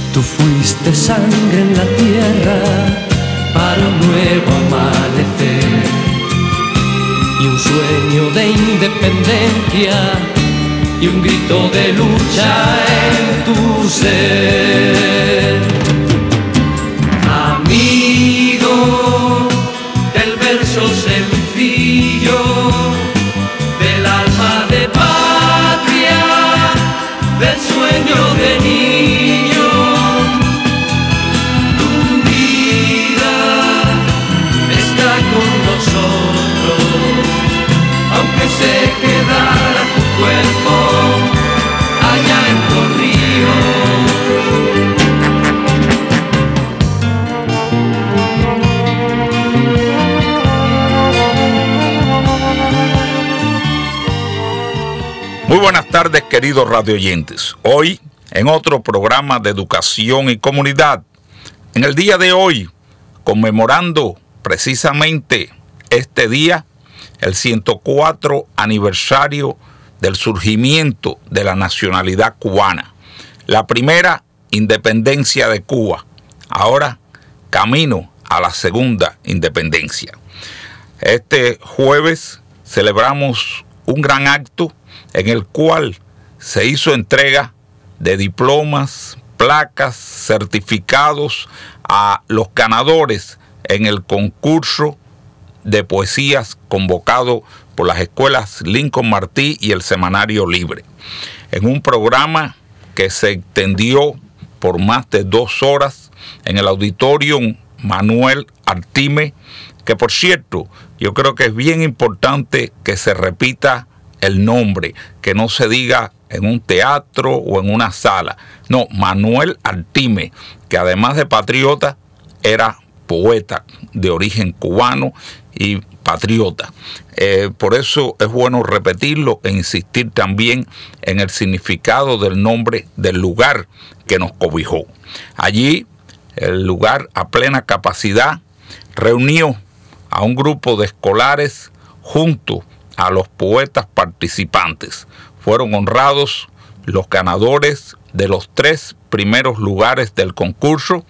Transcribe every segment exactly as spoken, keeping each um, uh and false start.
Tú fuiste sangre en la tierra para un nuevo amanecer y un sueño de independencia y un grito de lucha en tu ser. Amigo del verso sencillo, del alma de patria, del sueño de niño, tu vida está con nosotros, aunque se quedara tu cuerpo allá en los ríos. Muy buenas tardes, queridos radioyentes. Hoy, en otro programa de educación y comunidad, en el día de hoy, conmemorando precisamente este día, el ciento cuatro aniversario del surgimiento de la nacionalidad cubana, la primera independencia de Cuba, ahora camino a la segunda independencia. Este jueves celebramos un gran acto en el cual se hizo entrega de diplomas, placas, certificados a los ganadores en el concurso de poesías convocado por las escuelas Lincoln Martí y el Semanario Libre, en un programa que se extendió por más de dos horas en el auditorio Manuel Artime, que por cierto, yo creo que es bien importante que se repita el nombre, que no se diga en un teatro o en una sala. No, Manuel Artime, que además de patriota, era poeta de origen cubano y patriota. Eh, por eso es bueno repetirlo e insistir también en el significado del nombre del lugar que nos cobijó. Allí, el lugar a plena capacidad reunió a un grupo de escolares junto a los poetas participantes. Fueron honrados los ganadores de los tres primeros lugares del concurso,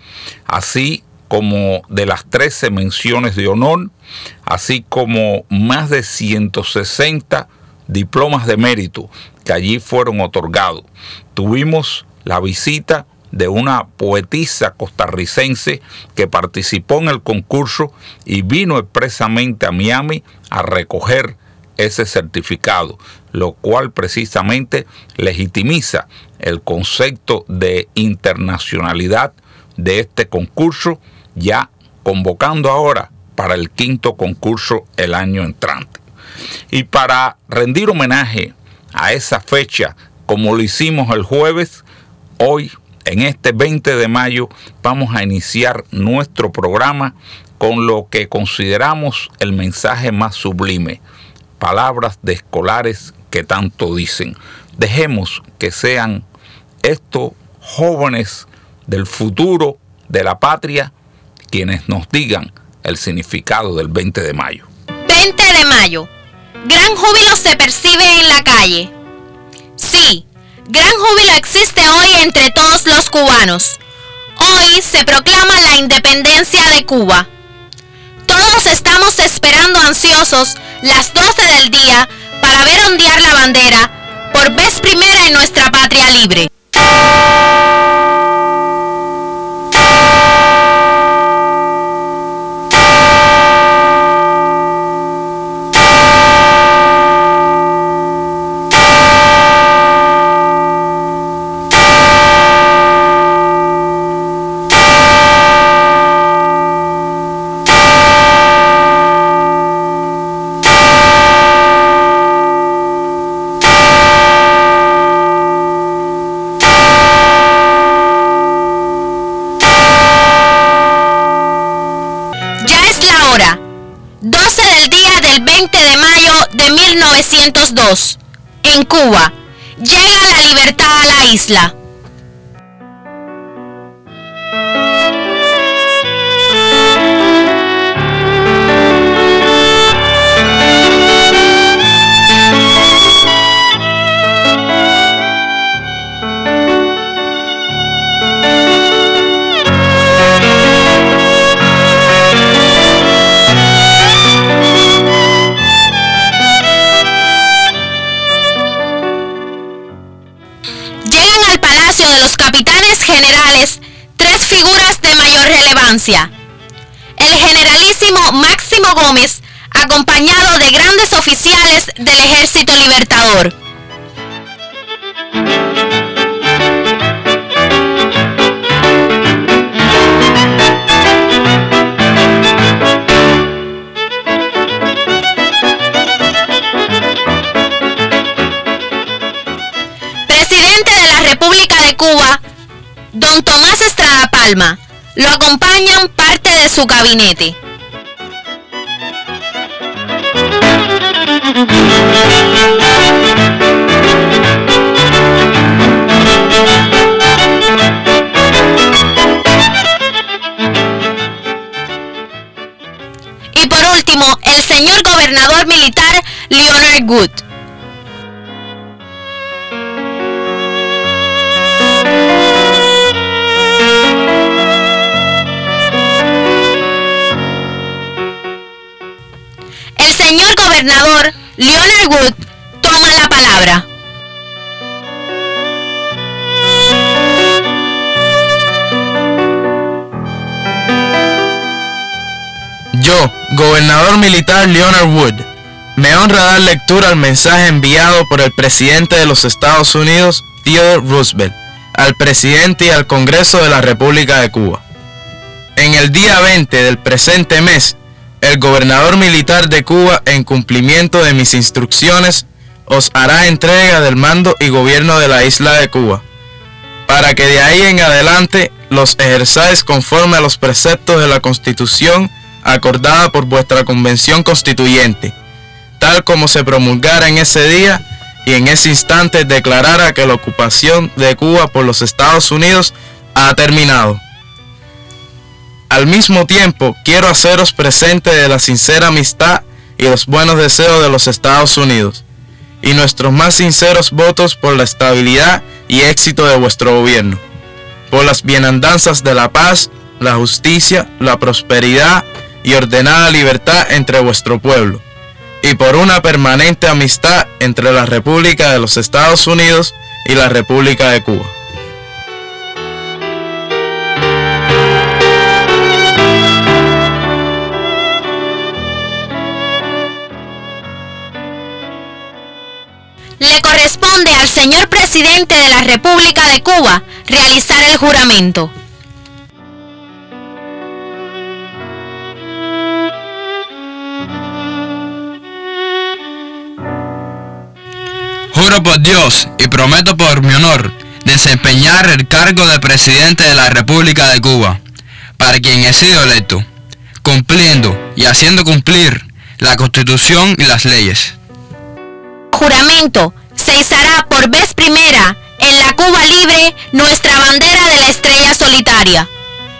así como de las trece menciones de honor, así como más de ciento sesenta diplomas de mérito que allí fueron otorgados. Tuvimos la visita de una poetisa costarricense que participó en el concurso y vino expresamente a Miami a recoger ese certificado, lo cual precisamente legitimiza el concepto de internacionalidad de este concurso, ya convocando ahora para el quinto concurso el año entrante. Y para rendir homenaje a esa fecha, como lo hicimos el jueves, hoy, en este veinte de mayo, vamos a iniciar nuestro programa con lo que consideramos el mensaje más sublime, palabras de escolares que tanto dicen. Dejemos que sean estos jóvenes del futuro de la patria quienes nos digan el significado del veinte de mayo. veinte de mayo. Gran júbilo se percibe en la calle. Sí, gran júbilo existe hoy entre todos los cubanos. Hoy se proclama la independencia de Cuba. Todos estamos esperando ansiosos las doce del día para ver ondear la bandera por vez primera en nuestra patria libre. doce del día del veinte de mayo de mil novecientos dos. En Cuba, llega la libertad a la isla. anuncio de los capitanes generales tres figuras de mayor relevancia. El generalísimo Máximo Gómez, acompañado de grandes oficiales del Ejército Libertador. Presidente de la República de Cuba, don Tomás Estrada Palma. Lo acompañan parte de su gabinete. Y por último, el señor gobernador militar Leonard Wood. El señor gobernador Leonard Wood toma la palabra. Yo, gobernador militar Leonard Wood, me honra dar lectura al mensaje enviado por el presidente de los Estados Unidos, Theodore Roosevelt, al presidente y al Congreso de la República de Cuba. En el día veinte del presente mes, el gobernador militar de Cuba, en cumplimiento de mis instrucciones, os hará entrega del mando y gobierno de la isla de Cuba, para que de ahí en adelante los ejerzáis conforme a los preceptos de la Constitución acordada por vuestra Convención Constituyente, tal como se promulgara en ese día y en ese instante declarara que la ocupación de Cuba por los Estados Unidos ha terminado. Al mismo tiempo, quiero haceros presente de la sincera amistad y los buenos deseos de los Estados Unidos, y nuestros más sinceros votos por la estabilidad y éxito de vuestro gobierno, por las bienandanzas de la paz, la justicia, la prosperidad y ordenada libertad entre vuestro pueblo, y por una permanente amistad entre la República de los Estados Unidos y la República de Cuba. Le corresponde al señor presidente de la República de Cuba realizar el juramento. Juro por Dios y prometo por mi honor desempeñar el cargo de presidente de la República de Cuba, para quien he sido electo, cumpliendo y haciendo cumplir la Constitución y las leyes. Juramento se izará por vez primera en la Cuba libre nuestra bandera de la estrella solitaria.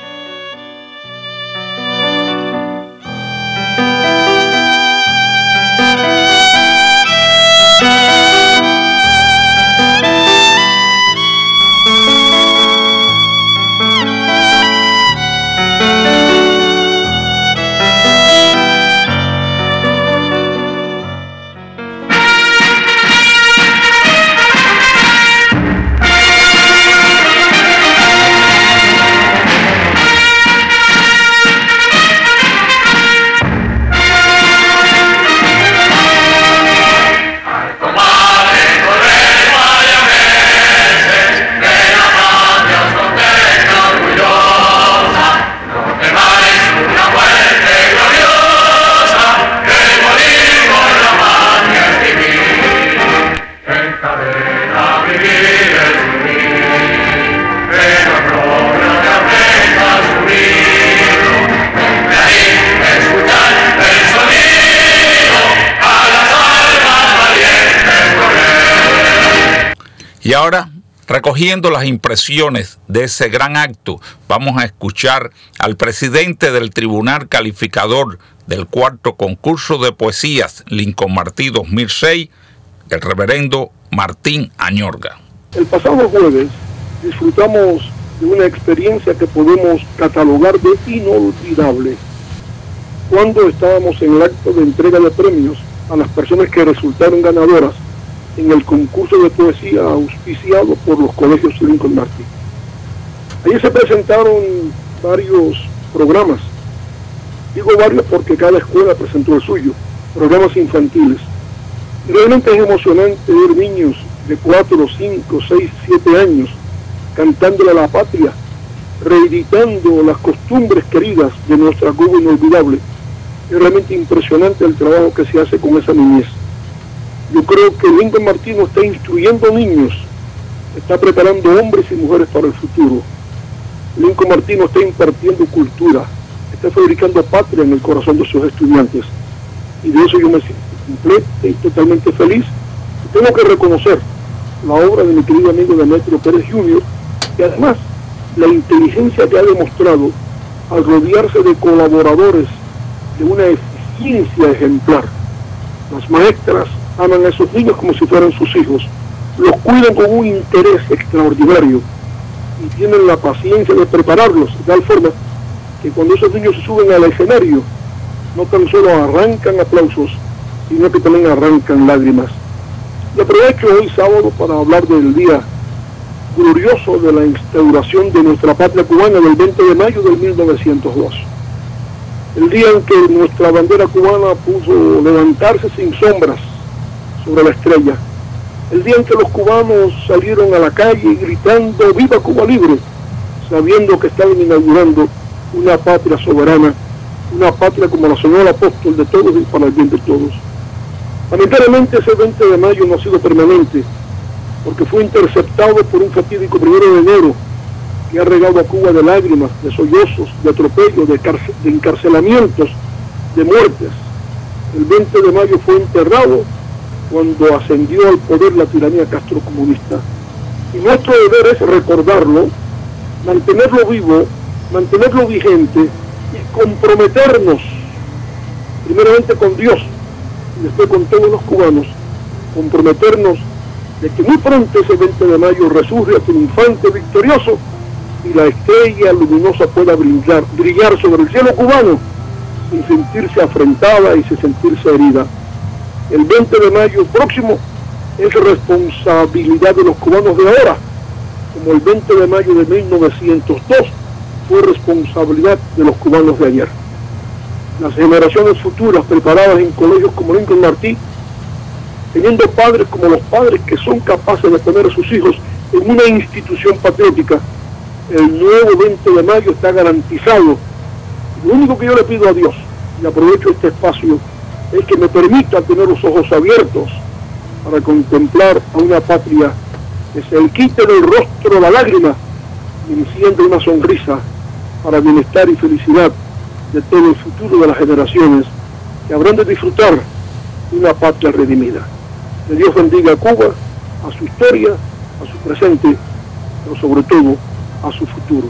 Y ahora, recogiendo las impresiones de ese gran acto, vamos a escuchar al presidente del Tribunal Calificador del cuarto concurso de poesías Lincoln Martí dos mil seis, el reverendo Martín Añorga. El pasado jueves disfrutamos de una experiencia que podemos catalogar de inolvidable, cuando estábamos en el acto de entrega de premios a las personas que resultaron ganadoras en el concurso de poesía auspiciado por los colegios Lincoln Martí. Allí se presentaron varios programas, digo varios porque cada escuela presentó el suyo, programas infantiles. Y realmente es emocionante ver niños de cuatro, cinco, seis, siete años cantándole a la patria, reeditando las costumbres queridas de nuestra Cuba inolvidable. Es realmente impresionante el trabajo que se hace con esa niñez. Yo creo que Lincoln Martí no está instruyendo niños, está preparando hombres y mujeres para el futuro. Lincoln Martí no está impartiendo cultura, está fabricando patria en el corazón de sus estudiantes. Y de eso yo me siento completo y totalmente feliz. Y tengo que reconocer la obra de mi querido amigo Demetrio Pérez junior, y además la inteligencia que ha demostrado al rodearse de colaboradores de una eficiencia ejemplar. Las maestras aman a esos niños como si fueran sus hijos, los cuidan con un interés extraordinario y tienen la paciencia de prepararlos de tal forma que cuando esos niños se suben al escenario no tan solo arrancan aplausos, sino que también arrancan lágrimas. Y aprovecho hoy sábado para hablar del día glorioso de la instauración de nuestra patria cubana del veinte de mayo del mil novecientos dos. El día en que nuestra bandera cubana pudo levantarse sin sombras sobre la estrella. El día en que los cubanos salieron a la calle gritando ¡Viva Cuba Libre!, sabiendo que estaban inaugurando una patria soberana, una patria como la soñó el apóstol de todos y para el bien de todos. Lamentablemente ese veinte de mayo no ha sido permanente, porque fue interceptado por un fatídico primero de enero que ha regado a Cuba de lágrimas, de sollozos, de atropellos, de, de encarcelamientos, de muertes. El veinte de mayo fue enterrado cuando ascendió al poder la tiranía castrocomunista. Y nuestro deber es recordarlo, mantenerlo vivo, mantenerlo vigente y comprometernos, primeramente con Dios y después con todos los cubanos, comprometernos de que muy pronto ese veinte de mayo resurge triunfante, victorioso, y la estrella luminosa pueda brillar, brillar sobre el cielo cubano sin sentirse afrentada y sin sentirse herida. El veinte de mayo próximo es responsabilidad de los cubanos de ahora, como el veinte de mayo de mil novecientos dos fue responsabilidad de los cubanos de ayer. Las generaciones futuras preparadas en colegios como Lincoln Martí, teniendo padres como los padres que son capaces de poner a sus hijos en una institución patriótica, el nuevo veinte de mayo está garantizado. Lo único que yo le pido a Dios, y aprovecho este espacio, es que me permita tener los ojos abiertos para contemplar a una patria que se le quite del rostro la lágrima y enciende una sonrisa para bienestar y felicidad de todo el futuro de las generaciones que habrán de disfrutar de una patria redimida. Que Dios bendiga a Cuba, a su historia, a su presente, pero sobre todo a su futuro.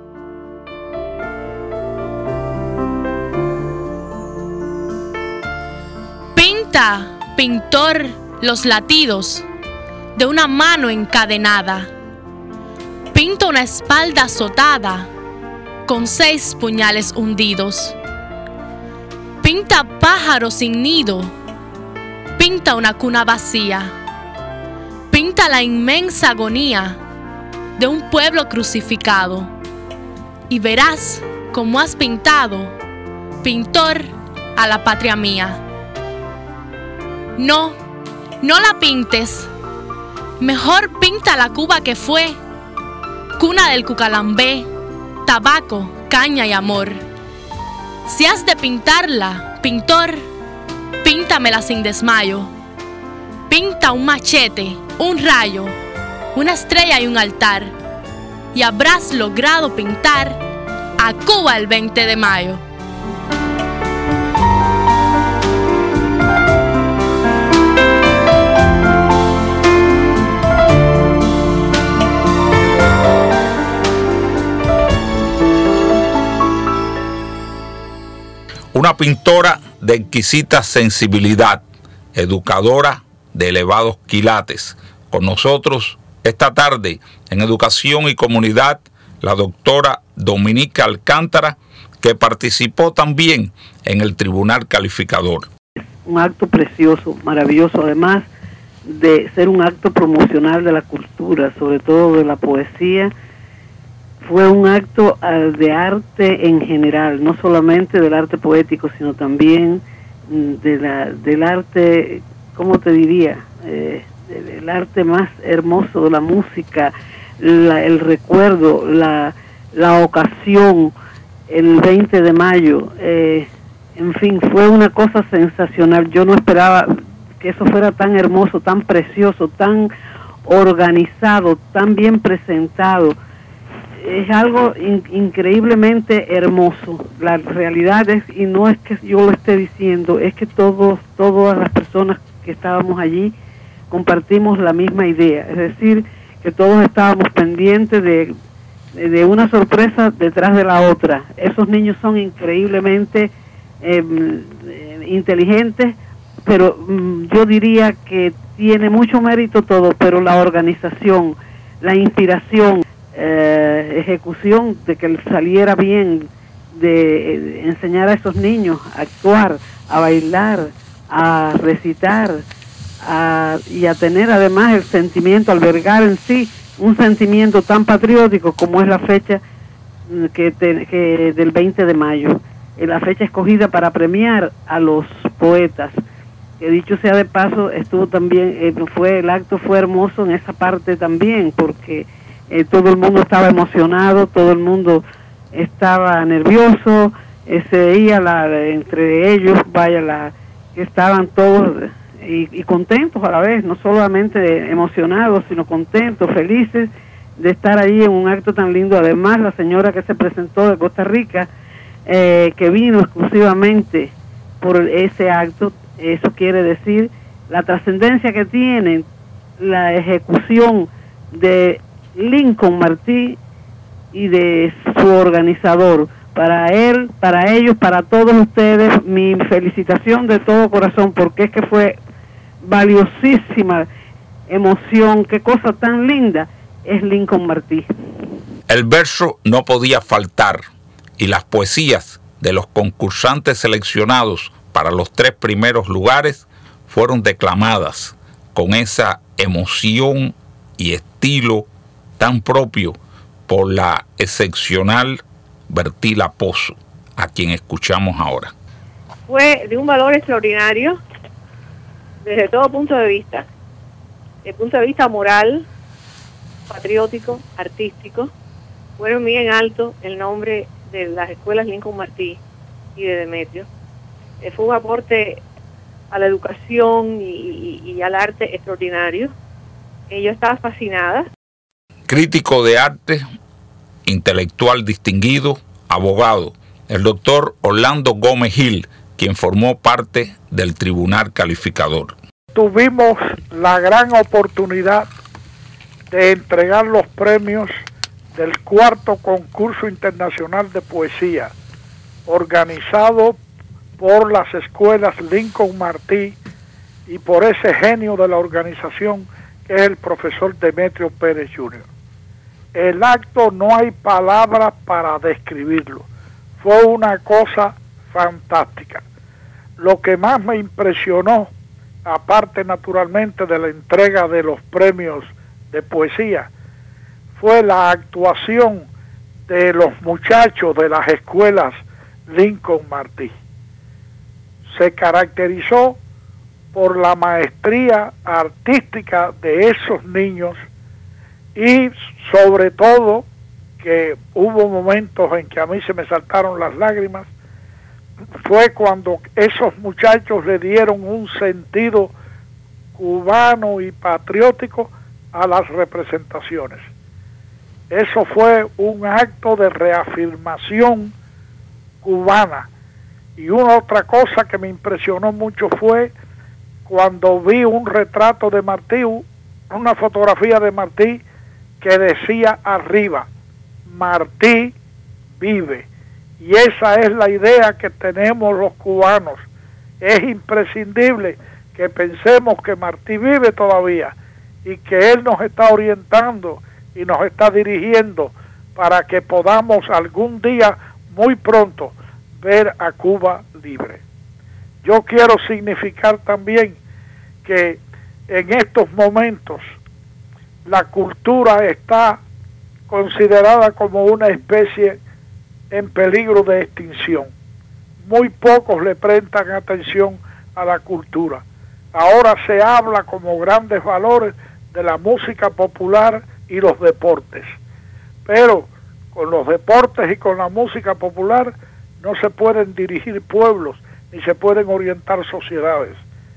Pinta, pintor, los latidos de una mano encadenada. Pinta una espalda azotada con seis puñales hundidos. Pinta pájaros sin nido. Pinta una cuna vacía. Pinta la inmensa agonía de un pueblo crucificado. Y verás cómo has pintado, pintor, a la patria mía. No, no la pintes. Mejor pinta la Cuba que fue, cuna del cucalambé, tabaco, caña y amor. Si has de pintarla, pintor, píntamela sin desmayo. Pinta un machete, un rayo, una estrella y un altar, y habrás logrado pintar a Cuba el veinte de mayo. Una pintora de exquisita sensibilidad, educadora de elevados quilates. Con nosotros esta tarde en Educación y Comunidad, la doctora Dominica Alcántara, que participó también en el Tribunal Calificador. Un acto precioso, maravilloso. Además, de ser un acto promocional de la cultura, sobre todo de la poesía. Fue un acto uh, de arte en general, no solamente del arte poético, sino también de la, del arte, ¿cómo te diría? Eh, el arte más hermoso de la música, la, el recuerdo, la, la ocasión, el veinte de mayo, eh, en fin, fue una cosa sensacional. Yo no esperaba que eso fuera tan hermoso, tan precioso, tan organizado, tan bien presentado. Es algo in, increíblemente hermoso. La realidad es, y no es que yo lo esté diciendo, es que todos, todas las personas que estábamos allí compartimos la misma idea, es decir, que todos estábamos pendientes de, de una sorpresa detrás de la otra. Esos niños son increíblemente eh, inteligentes, pero mm, yo diría que tiene mucho mérito todo, pero la organización, la inspiración, eh, ejecución de que saliera bien, de eh, enseñar a esos niños a actuar, a bailar, a recitar, a, y a tener además el sentimiento, albergar en sí un sentimiento tan patriótico como es la fecha que, te, que del veinte de mayo, la fecha escogida para premiar a los poetas. Que dicho sea de paso, estuvo también, eh, fue el acto fue hermoso en esa parte también, porque eh, todo el mundo estaba emocionado, todo el mundo estaba nervioso, eh, se veía la, entre ellos, vaya, la que estaban todos y, y contentos a la vez, no solamente emocionados, sino contentos, felices de estar allí en un acto tan lindo. Además, la señora que se presentó de Costa Rica, eh, que vino exclusivamente por ese acto, eso quiere decir la trascendencia que tiene la ejecución de Lincoln Martí y de su organizador. Para él, para ellos, para todos ustedes, mi felicitación de todo corazón, porque es que fue valiosísima emoción, qué cosa tan linda es Lincoln Martí. El verso no podía faltar y las poesías de los concursantes seleccionados para los tres primeros lugares fueron declamadas con esa emoción y estilo tan propio por la excepcional Bertila Pozo, a quien escuchamos ahora. Fue de un valor extraordinario desde todo punto de vista, desde el punto de vista moral, patriótico, artístico. Fueron bien alto el nombre de las escuelas Lincoln Martí y de Demetrio. Eh, fue un aporte a la educación y, y, y al arte extraordinario. Eh, yo estaba fascinada. Crítico de arte, intelectual distinguido, abogado, el doctor Orlando Gómez Gil, quien formó parte del tribunal calificador. Tuvimos la gran oportunidad de entregar los premios del cuarto concurso internacional de poesía, organizado por las escuelas Lincoln Martí y por ese genio de la organización que es el profesor Demetrio Pérez junior El acto no hay palabras para describirlo. Fue una cosa fantástica. Lo que más me impresionó, aparte naturalmente de la entrega de los premios de poesía, fue la actuación de los muchachos de las escuelas Lincoln Martí. Se caracterizó por la maestría artística de esos niños y sobre todo que hubo momentos en que a mí se me saltaron las lágrimas, fue cuando esos muchachos le dieron un sentido cubano y patriótico a las representaciones. Eso fue un acto de reafirmación cubana. Y una otra cosa que me impresionó mucho fue cuando vi un retrato de Martí, una fotografía de Martí que decía arriba, Martí vive. Y esa es la idea que tenemos los cubanos. Es imprescindible que pensemos que Martí vive todavía y que él nos está orientando y nos está dirigiendo para que podamos algún día, muy pronto, ver a Cuba libre. Yo quiero significar también que en estos momentos la cultura está considerada como una especie en peligro de extinción. Muy pocos le prestan atención a la cultura. Ahora se habla como grandes valores de la música popular y los deportes, pero con los deportes y con la música popular no se pueden dirigir pueblos ni se pueden orientar sociedades.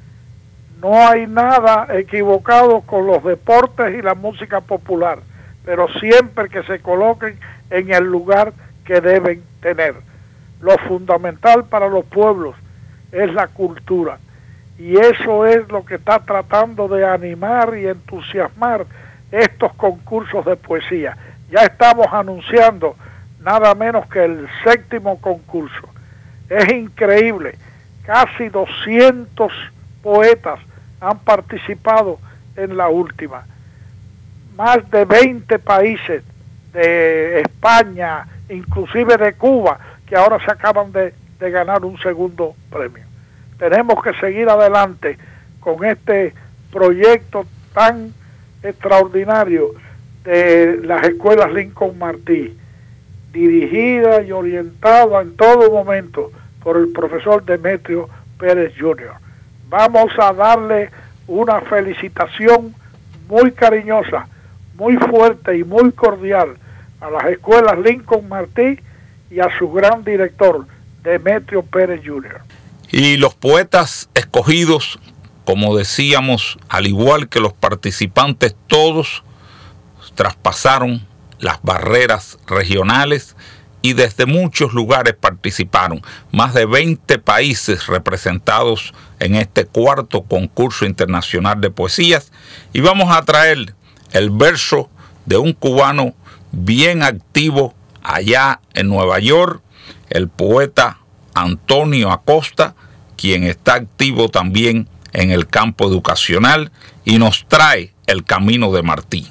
No hay nada equivocado con los deportes y la música popular, pero siempre que se coloquen en el lugar que deben tener. Lo fundamental para los pueblos es la cultura, y eso es lo que está tratando de animar y entusiasmar estos concursos de poesía. Ya estamos anunciando nada menos que el séptimo concurso. Es increíble, casi doscientos poetas han participado en la última. Más de veinte países de España, inclusive de Cuba, que ahora se acaban de, de ganar un segundo premio. Tenemos que seguir adelante con este proyecto tan extraordinario de las escuelas Lincoln Martí, dirigida y orientada en todo momento por el profesor Demetrio Pérez junior Vamos a darle una felicitación muy cariñosa, muy fuerte y muy cordial a las escuelas Lincoln Martí y a su gran director, Demetrio Pérez junior Y los poetas escogidos, como decíamos, al igual que los participantes, todos traspasaron las barreras regionales y desde muchos lugares participaron. Más de veinte países representados en este cuarto concurso internacional de poesías. Y vamos a traer el verso de un cubano bien activo allá en Nueva York, el poeta Antonio Acosta, quien está activo también en el campo educacional y nos trae El Camino de Martí.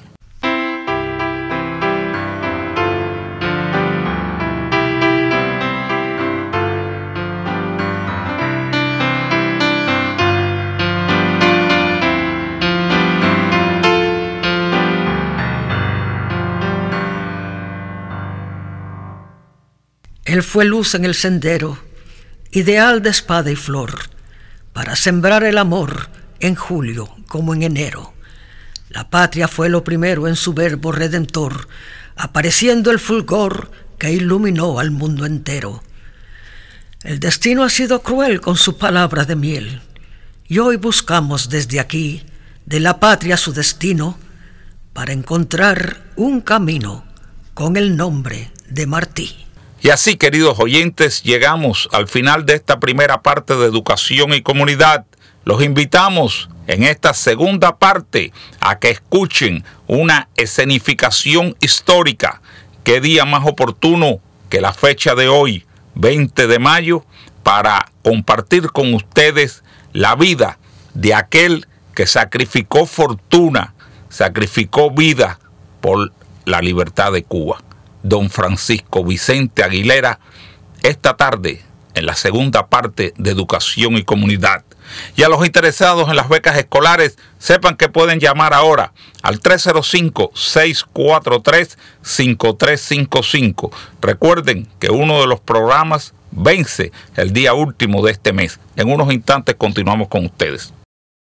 Él fue luz en el sendero, ideal de espada y flor, para sembrar el amor en julio como en enero. La patria fue lo primero en su verbo redentor, apareciendo el fulgor que iluminó al mundo entero. El destino ha sido cruel con su palabra de miel, y hoy buscamos desde aquí, de la patria su destino, para encontrar un camino con el nombre de Martí. Y así, queridos oyentes, llegamos al final de esta primera parte de Educación y Comunidad. Los invitamos en esta segunda parte a que escuchen una escenificación histórica. ¿Qué día más oportuno que la fecha de hoy, veinte de mayo, para compartir con ustedes la vida de aquel que sacrificó fortuna, sacrificó vida por la libertad de Cuba? Don Francisco Vicente Aguilera, esta tarde en la segunda parte de Educación y Comunidad. Y a los interesados en las becas escolares, sepan que pueden llamar ahora al tres cero cinco, seis cuatro tres, cinco tres cinco cinco. Recuerden que uno de los programas vence el día último de este mes. En unos instantes continuamos con ustedes.